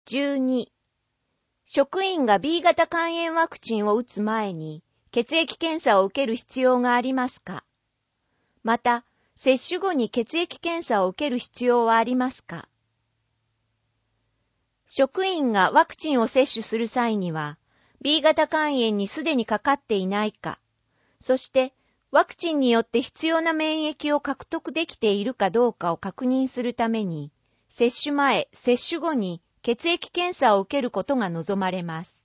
12、職員が B 型肝炎ワクチンを打つ前に血液検査を受ける必要がありますか？また、接種後に血液検査を受ける必要はありますか？職員がワクチンを接種する際には、B 型肝炎にすでにかかっていないか、そしてワクチンによって必要な免疫を獲得できているかどうかを確認するために、接種前、接種後に血液検査を受けることが望まれます。